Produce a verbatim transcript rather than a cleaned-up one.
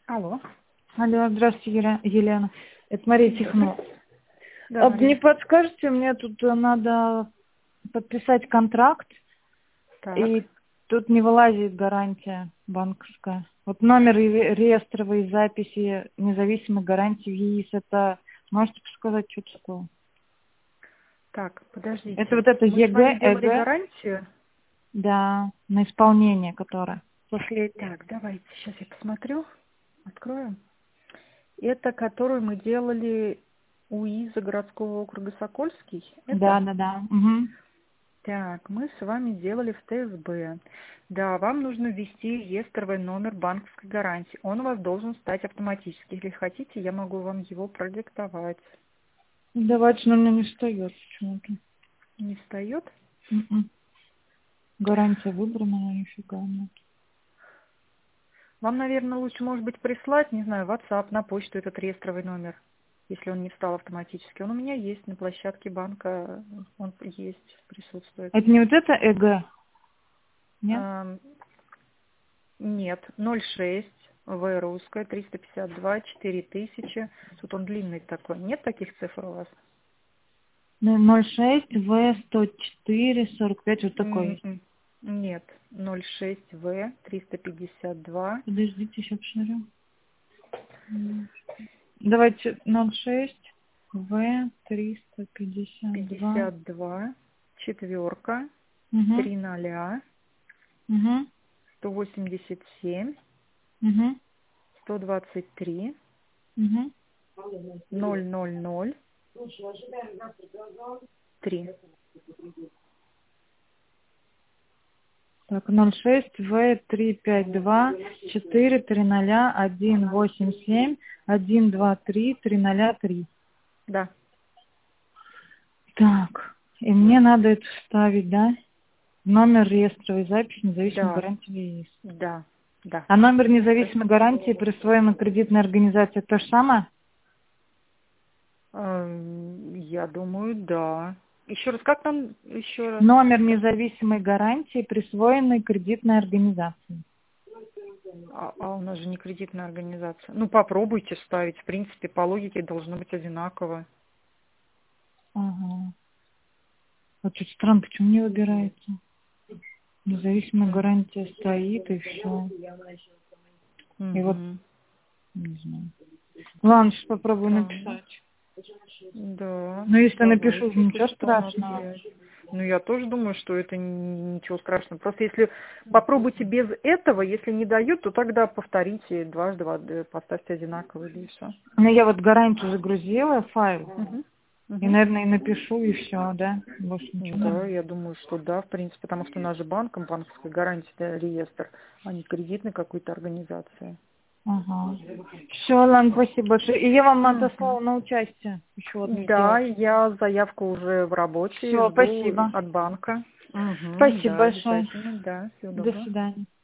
Алло. Алло, здравствуйте, Еля- Елена. Это Мария Тихонова. Да, А Мария. не подскажете, мне тут э, надо подписать контракт, Так, и тут не вылазит гарантия банковская. Вот номер ре- реестровой записи независимой гарантии в ЕИС, это можете подсказать, что это такое? так, подождите. Это вот это Мы с вами ЕГЭ, делали ЭГЭ, гарантию. да, на исполнение которое. После... Так, давайте, сейчас я посмотрю. Открою. Это, которую мы делали у ИЗа городского округа Сокольский. Да, Это? да, да. Угу. Так, мы с вами делали в ТСБ. Да, вам нужно ввести реестровый номер банковской гарантии. Он у вас должен стать автоматически. Если хотите, я могу вам его продиктовать. Давайте, но у меня не встает почему-то. Не встает? М-м. Гарантия выбрана, но нифига нет. Вам, наверное, лучше, может быть, прислать, не знаю, в WhatsApp, на почту этот реестровый номер, если он не встал автоматически. Он у меня есть на площадке банка, он есть, присутствует. Это не вот это ЭГЭ? Нет? Ам, Нет, ноль шесть, В русская, триста пятьдесят два, четыре тысячи. Тут он длинный такой. Нет таких цифр у вас? ноль шесть В сто четыре сорок пять, вот такой есть. М-м. Нет, ноль шесть В, триста пятьдесят два. Подождите, еще посмотрю. М. Давайте ноль шесть В триста пятьдесят два. пятьдесят два, четверка, Угу, три ноля, угу, сто восемьдесят семь. угу, сто двадцать три, угу. ноль ноль ноль, три. Так, ноль шесть В три пять два четыре три ноля один восемь семь один два три три ноля три. Да, Так, и мне надо это вставить, да? Номер реестровой записи независимой да, гарантии ЕИС. да, да. А номер независимой гарантии, присвоенной кредитной организации, то же самое? Эм, Я думаю, да. Еще раз, как там еще раз? Номер Скажи. независимой гарантии, присвоенной кредитной организации. А, а у нас же не кредитная организация. Ну, попробуйте вставить. В принципе, по логике должно быть одинаково. Ага. Вот тут странно, почему не выбирается? Независимая М. гарантия стоит, и все. И вот, Мгм. не знаю. Ладно, сейчас попробую Странно. написать. Да, Но если напишу, давайте, если ничего что, на страшного. связь. Ну, я тоже думаю, что это н- ничего страшного. Просто если попробуйте без этого, если не дают, то тогда повторите дважды, э, поставьте одинаково или все. Ну, я вот гарантию загрузила, файл. Угу. И, Угу. наверное, и напишу, и все, да? Больше ничего не Да, надо. я думаю, что да, в принципе, потому что у нас же банк, банковская гарантия, да, реестр, а не кредитной какой-то организации. Ага. Все, ладно, спасибо большое. И я вам Мгм. отослала на участие еще одну Да, сделать. я заявку уже в работе, Все, жду спасибо. от банка. Угу, Спасибо да, большое. обязательно, да, всего До доброго. свидания.